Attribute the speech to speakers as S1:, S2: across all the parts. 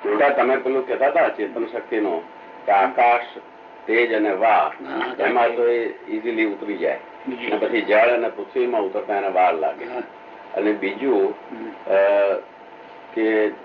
S1: તમે પેલું કહેતા હતા ચેતન શક્તિ નો કે આકાશ, તેજ અને વાહ એમાં તો એ ઇઝીલી ઉતરી જાય, અને પછી જળ અને પૃથ્વીમાં ઉતરતા એને વાર લાગે. અને બીજું કે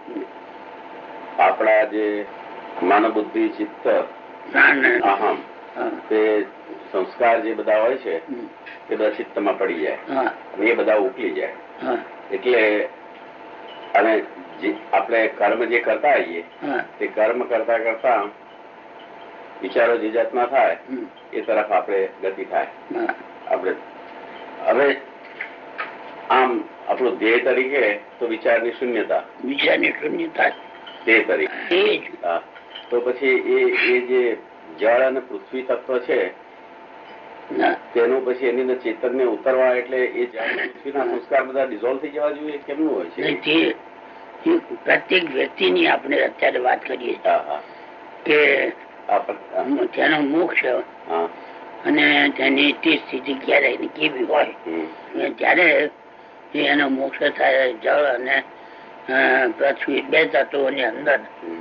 S1: આપણા જે મનોબુદ્ધિ ચિત્ત અહમ તે સંસ્કાર જે બધા હોય છે એ બધા ચિત્તમાં પડી જાય અને એ બધા ઉકલી જાય. એટલે અને આપણે કર્મ જે કરતા આવીએ તે કર્મ કરતા કરતા વિચારો જે જાતના થાય એ તરફ આપણે ગતિ થાય. આપણે હવે આમ આપણું ધ્યેય તરીકે તો વિચારની શૂન્યતા તે તરીકે. તો પછી એ જે જળ અને પૃથ્વી તત્વ છે તેનું પછી એની અંદર ચેતન ને ઉતરવા એટલે એ જળ પૃથ્વીના સંસ્કાર બધા ડિઝોલ્વ થઈ જવા જોઈએ. કેમનું હોય છે?
S2: પ્રત્યેક વ્યક્તિની આપણે અત્યારે વાત કરીએ કે તેનો મોક્ષ અને તેની તે સ્થિતિ ક્યારે કેવી હોય ત્યારે એનો મોક્ષ થાય. જળ અને પૃથ્વી બે તત્વોની અંદર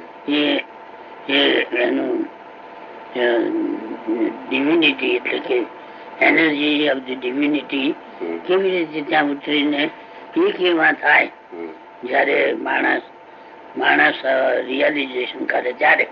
S2: એનું ડિવિનિટી એટલે કે એનર્જી ઓફ ધી ડિવિનિટી કેવી રીતે ત્યાં ઉતરીને એક એવા થાય જયારે માણસ રિયલાઇઝેશન કરે ત્યારે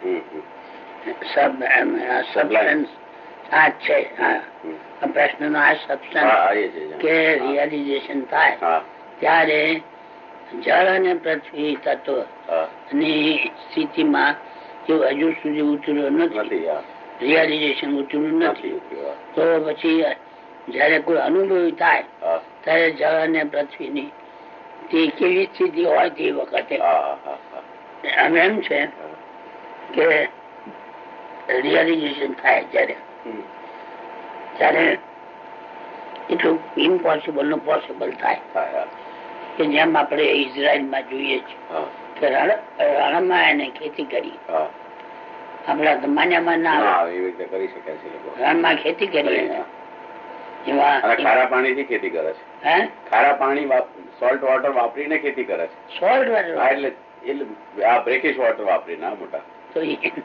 S2: સબસ્ટન્સ આ છે પ્રશ્ન નો આ સબસ્ટન્સ કે રિયલાઇઝેશન થાય ત્યારે જળ અને પૃથ્વી તત્વ ની સ્થિતિમાં એવું હજુ સુધી ઉતર્યો નથી, રિયલાઇઝેશન ઉતર્યું નથી. તો પછી જયારે કોઈ અનુભવી થાય ત્યારે જળ અને પૃથ્વીની તે કેવી સ્થિતિ હોય તે વખતે હવે એમ છે કે રિયલાઇઝેશન થાય ત્યારે એટલું ઇમ્પોસિબલ નું પોસિબલ થાય કે જેમ આપણે ઇઝરાયલમાં જોઈએ છીએ કે રણમાં એને ખેતી કરી, આપડા માન્યામાં ના કરી શકે છે. રણમાં ખેતી કરી
S1: ખારા પાણી થી ખેતી કરે છે. ખારા પાણી સોલ્ટ વોટર વાપરીને ખેતી કરે છે. સોલ્ટ વોટર એટલે આ બ્રેકિશ વોટર વાપરીને મોટા
S2: તો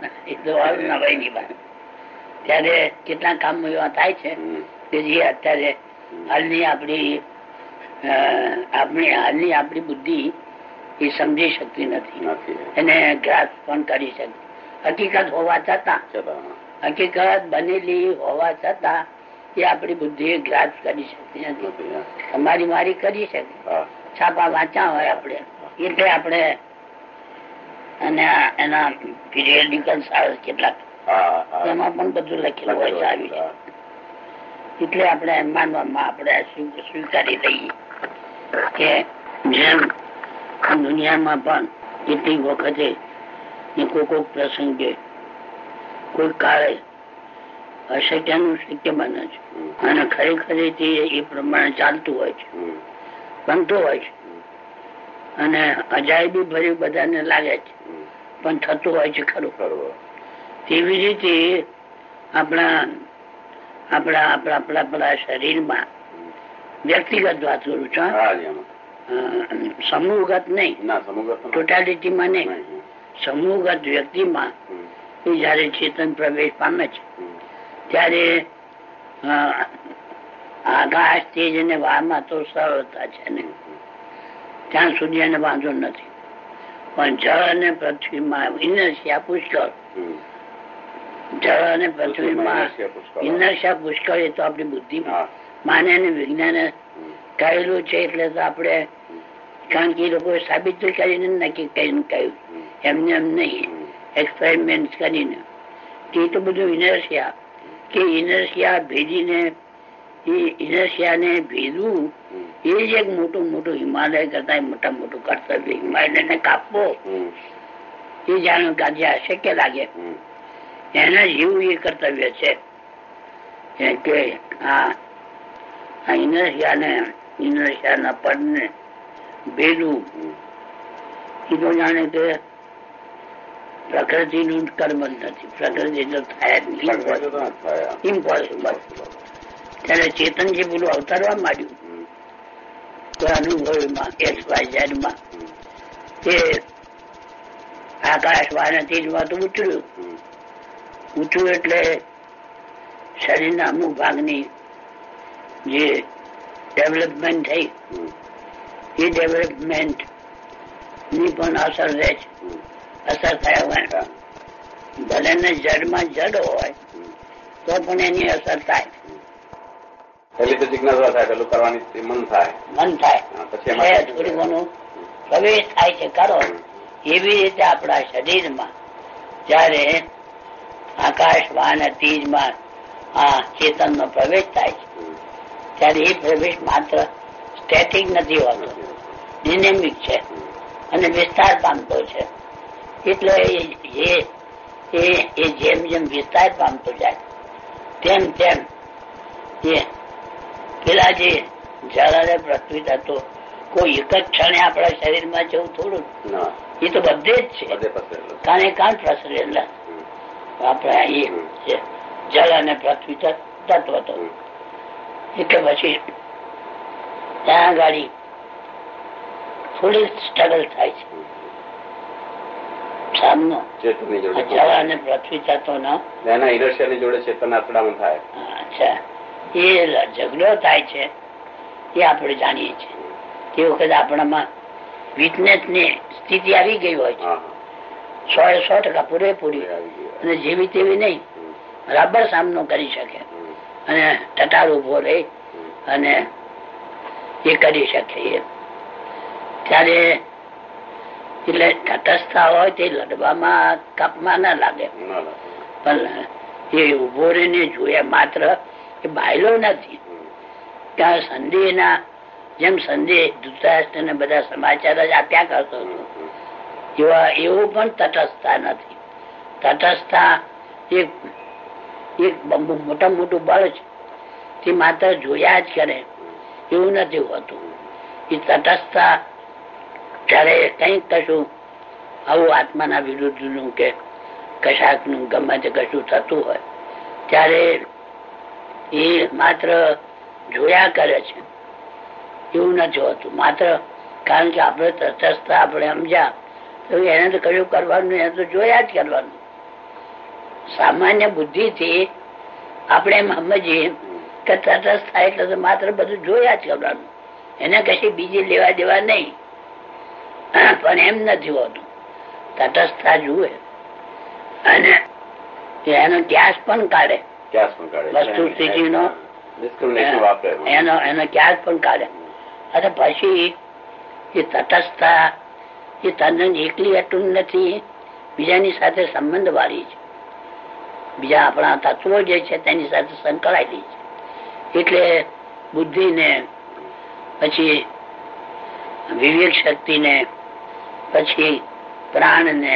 S2: ત્યારે કેટલા કામ એવા થાય છે કે જે અત્યારે હાલની આપણી બુદ્ધિ એ સમજી શકતી નથી, એને ગ્રાસ પણ કરી શકતી. હકીકત હોવા છતાં, હકીકત બનેલી હોવા છતાં એ આપણી બુદ્ધિ ગ્રાસ કરી શકતી નથી. તમારી મારી કરી શકે, છાપા વાંચા હોય આપણે એટલે આપણે અને એના પિરિયડિકલ કેટલાક એમાં પણ બધું લખેલું હોય સારી છે. એટલે આપણે માનવામાં આપણે સ્વીકારી લઈએ કે જેમ દુનિયામાં પણ કેટલીક વખતે કોઈક પ્રસંગે કોઈ કાળે અશક્યનું શક્ય બને છે અને ખરેખર એ પ્રમાણે ચાલતું હોય છે, બનતું હોય છે અને અજાયબી ભર્યું બધાને લાગે છે પણ થતું હોય છે ખરું. તેવી રીતે આપણા શરીરમાં વ્યક્તિગત વાત કરું છું, સમૂહગત નહીં, ટોટાલિટીમાં નહીં, સમૂહગત વ્યક્તિમાં એ જયારે ચેતન પ્રવેશ પામે છે ત્યારે આકાશ તેજ અને વારમાં તો સરળતા છે ને ત્યાં સુધી એને વાંધો નથી. પણ જળ અને પૃથ્વીમાં ઇનર્શિયા પુષ્કળ, જળ અને પૃથ્વીમાં ઇનર્શિયા પુષ્કળ એ તો આપણી બુદ્ધિ માને અને વિજ્ઞાને કહેલું છે. એટલે તો આપણે કારણ કે એ લોકો સાબિત કરીને નક્કી કરીને કહ્યું, એમને એમ નહીં, એક્સપેરિમેન્ટ કરીને. એ તો બધું ઇનર્શિયા કે ઇનર્શિયા ભેદીને ઇનર્શિયાને ભેદવું એ જ એક મોટું હિમાલય કરતા મોટા મોટું કર્તવ્ય. હિમાલયને કાપવો એ જાણો કાર્ય અશક્ય લાગે, એના જેવું એ કર્તવ્ય છે કે આ ઇનર્શિયાના પદને ભેદવું. એ તો જાણે કે પ્રકૃતિનું કર્મ જ નથી, પ્રકૃતિ તો થાય જ નહીં, ઇમ્પોસિબલ. ત્યારે ચેતન જે પેલું અવતારવા માંડ્યું તો અનુભવમાં XYZ માં તે આકાશ વાનાથી જ વાત ઉતર્યું. ઉતર્યું એટલે શરીરના અમુક ભાગની જે ડેવલપમેન્ટ થઈ એ ડેવલપમેન્ટ ની પણ અસર રહે છે. અસર થયા હોય ભલે ને જડમાં જડ હોય તો પણ એની અસર થાય.
S1: પેલી તો જિજ્ઞાસા થાય, પેલું કરવાની મન થાય
S2: પછી થોડી ઘણું પ્રવેશ થાય છે કરો. એવી રીતે આપણા શરીરમાં જયારે આકાશ વાન તીજમાં આ ચેતન નો પ્રવેશ થાય છે ત્યારે એ પ્રવેશ માત્ર સ્ટેટિક નથી હોતો, ડિનેમિક છે અને વિસ્તાર પામતો છે. એટલે એ જેમ જેમ વિસ્તાર પામતો જાય તેમ તેમ એ પેલા જે જળ અને પૃથ્વી તત્વો કોઈ એક જ ક્ષણે આપણા શરીરમાં જવું થોડું, એ તો બધે જ છે, કારણે કાંડ પ્રસરેલા આપણા એ જળ અને પૃથ્વી તત્વ તો. એટલે પછી ત્યાં ગાડી થોડી સ્ટ્રગલ થાય છે સામનો જળ અને પૃથ્વી તત્વ નો
S1: જોડે ચેતન અથડામણ થાય.
S2: અચ્છા, એ ઝઘડો થાય છે એ આપણે જાણીએ છીએ. તે વખતે આપણામાં વીકનેસ ની સ્થિતિ આવી ગઈ હોય છે 100% પૂરેપૂરી, અને જેવી તેવી નહીં, બરાબર સામનો કરી શકે અને ટટાર ઉભો રહી અને એ કરી શકે. ત્યારે એટલે તટસ્થતા હોય તે લડવામાં કપમાં ના લાગે, પણ એ ઉભો રહીને જોયા માત્ર એ બાયલો નથી. ત્યાં સંધિના જેમ સંધિ ધૃતરાષ્ટ્ર ને બધા સમાચાર જ આપ્યા કરતો હતો એવું પણ તટસ્થતા નથી. તટસ્થતા એક મોટા મોટું બળ છે, તે માત્ર જોયા જ કરે એવું નથી હોતું. એ તટસ્થતા જયારે કઈક કશું આવું આત્માના વિરુદ્ધ નું કે કશાક નું ગમે તે કશું થતું હોય ત્યારે એ માત્ર જોયા કરે છે એવું નથી હોતું. માત્ર કારણ કે આપણે તટસ્થતા આપણે સમજ્યા તો એને તો કયું કરવાનું, એને તો જોયા જ કરવાનું. સામાન્ય બુદ્ધિ થી આપણે એમ સમજીએ કે તટસ્થતા એટલે તો માત્ર બધું જોયા જ કરવાનું, એને કશી બીજી લેવા દેવા નહીં. પણ એમ નથી હોતું. તટસ્થતા જુએ અને એનો ક્યાસ પણ કાઢે, વસ્તુ સ્થિતિનો એનો ક્યાસ પણ કાઢે. અને પછી એ તટસ્થતા એ તદ્દન એકલી અટું નથી, બીજાની સાથે સંબંધ વાળી છે, બીજા આપણા તત્વો જે છે તેની સાથે સંકળાયેલી છે. એટલે બુદ્ધિ ને પછી વિવેક શક્તિ ને પછી પ્રાણ ને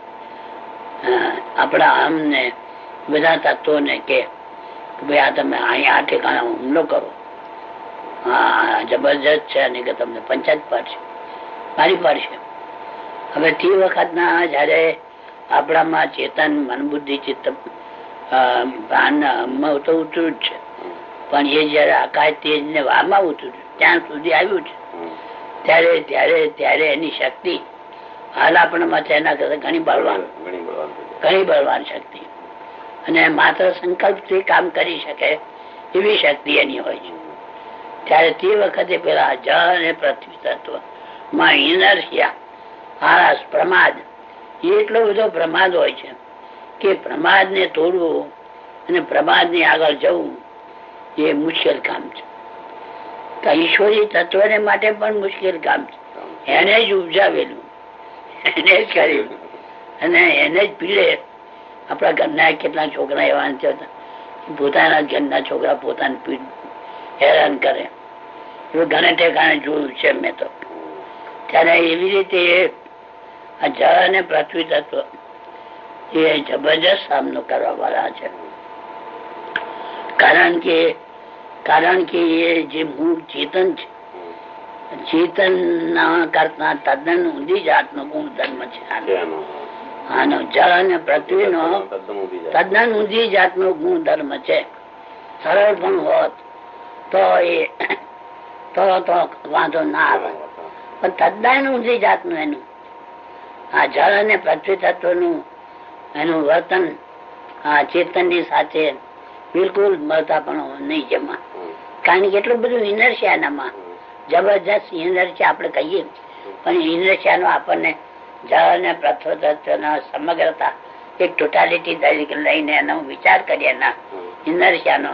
S2: આપણા અહમ ને બધા તત્વો ને કે ભાઈ આ તમે અહીંયા આ ઠેકાણા હુમલો કરો, હા જબરજસ્ત છે અને કે તમને પંચાયત પડશે, મારી પડશે. હવે તે વખત ના જયારે આપણામાં ચેતન મન બુદ્ધિ ચિત્ત પ્રાણ અહમમાં તો ઉતર્યું જ છે, પણ એ જયારે આકાશ તેજ ને વામાં ઉતર્યું ત્યાં સુધી આવ્યું છે ત્યારે ત્યારે ત્યારે એની શક્તિ હાલ આપણામાં એના કરતા ઘણી બળવાન શક્તિ, અને માત્ર સંકલ્પ થી કામ કરી શકે એવી શક્તિ એની હોય છે. ત્યારે તે વખતે પેલા જળ અને પૃથ્વી તત્વ માં ઇનર્શિયા, આળસ, પ્રમાદ, એટલો બધો પ્રમાદ હોય છે કે પ્રમાદ ને તોડવું અને પ્રમાદ ની આગળ જવું એ મુશ્કેલ કામ છે. તો ઈશ્વરી તત્વ ને માટે પણ મુશ્કેલ કામ છે. એને જ ઉપજાવેલું, એને જ કર્યું અને એને જ પીડે. આપણા ઘરના કેટલા છોકરા એવા પોતાના ઘરના છોકરા પોતાને પીડ હેરાન કરે, એવું ઘણે ઠેકાણે જોયું છે મેં તો. ત્યારે એવી રીતે આ જળ અને પૃથ્વી તત્વ એ જબરજસ્ત સામનો કરવા વાળા છે. કારણ કે એ જે મૂળ ચેતન છે, ચેતન ના કરતા તદ્દન ઊંધી જાતનો ગુણધર્મ છે આનો. જળ અને પૃથ્વી નો તદ્દન ઊંધી જાતનો ગુણધર્મ છે. સરળ પણ હોત તો એ તો વાંધો ના આવે, પણ તદ્દન ઊંધી જાતનું એનું. આ જળ અને પૃથ્વી તત્વનું એનું વર્તન આ ચેતનની સાથે બિલકુલ મળતા પણ નહીં જેમાં, કારણ કે એટલું બધું ઇનર્શિયાનામાં જબરજસ્ત ઇનર્શિયા આપણે કહીએ, પણ ઇનર્શિયાનો આપણને જળ અને પૃથ્વી તત્વના સમગ્રતા એક ટોટાલિટી તરીકે લઈને એનો વિચાર કરીએ એના ઇનર્શિયાનો,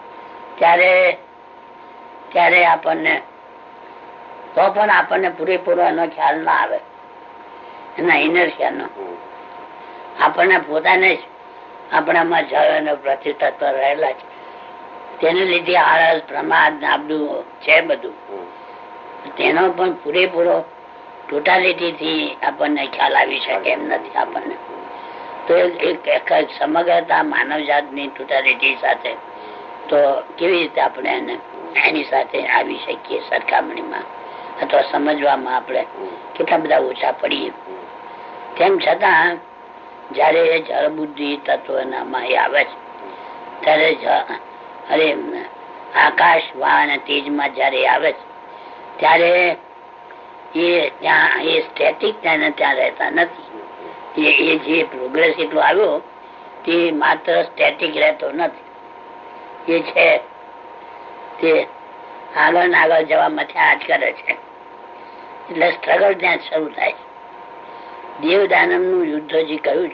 S2: ત્યારે આપણને તો પણ આપણને પૂરેપૂરો એનો ખ્યાલ ના આવે એના ઇનર્શિયાનો. આપણને પોતાને જ આપણામાં જળ અને પૃથ્વી તત્વ રહેલા છે, તેને લીધે આળસ પ્રમાદ આ બધું છે બધું, તેનો પણ પૂરેપૂરો ટોટાલિટી થી આપણને ખ્યાલ આવી શકે એમ નથી આપણને. તો એક સમગ્રતા માનવ જાતની ટોટાલિટી સાથે તો કેવી રીતે આપણે એની સાથે આવી શકીએ સરખામણીમાં અથવા સમજવામાં આપણે કેટલા બધા ઓછા પડીએ. તેમ છતાં જયારે જળ બુદ્ધિ તત્વમાં આવે છે ત્યારે આકાશ વા અને તેજમાં જયારે આવે છે ત્યારે એ સ્ટેટિક ત્યાં રહેતા નથી. એ જે પ્રોગ્રેસ એટલો આવ્યો તે માત્ર સ્ટેટિક રહેતો નથી, એ છે તે આગળ ને આગળ જવામાં ત્યાં જ કરે છે. એટલે સ્ટ્રગલ ત્યાં શરૂ થાય છે. દેવદાનવ નું યુદ્ધ જે કહ્યું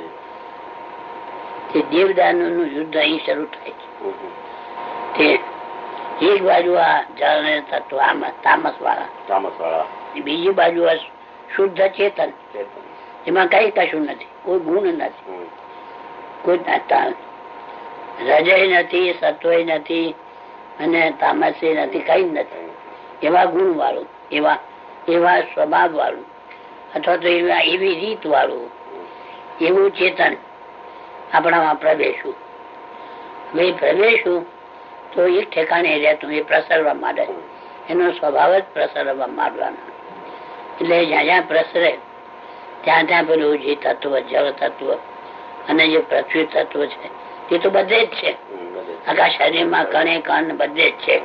S2: છે તે દેવદાનવ નું યુદ્ધ અહીં શરૂ થાય છે. તે એક બાજુ આ જળ તત્વ તામસ વાળા, બીજી બાજુ શુદ્ધ ચેતન, એમાં કઈ કશું નથી, કોઈ ગુણ નથી, કોઈ રજય નથી, સત્વય નથી અને તામસ નથી, કઈ નથી. એવા ગુણ વાળું, એવા સ્વભાવ વાળું અથવા તો એવી રીત વાળું એવું ચેતન આપણામાં પ્રવેશવું. હવે પ્રવેશવું તો એક ઠેકાણે રહેતું, એ પ્રસરવા માંડે, એનો સ્વભાવ જ પ્રસરવા માંડવાનો. એટલે જ્યાં જ્યાં પ્રસરે ત્યાં ત્યાં પેલું જે તત્વ જળ તત્વ અને જે પૃથ્વી તત્વ છે તે તો બધે જ છે, આખા શરીરમાં કણે કણ બધે જ છે.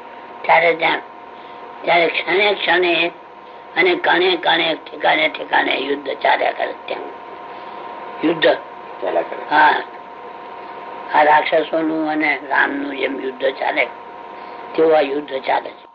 S2: ત્યારે ક્ષણે ક્ષણે અને કણે કણે ઠેકાણે ઠેકાણે યુદ્ધ ચાલ્યા કરે. ત્યાં યુદ્ધ, હા, આ રાક્ષસોનું અને રામનું જેમ યુદ્ધ ચાલે તેવું આ યુદ્ધ ચાલે છે.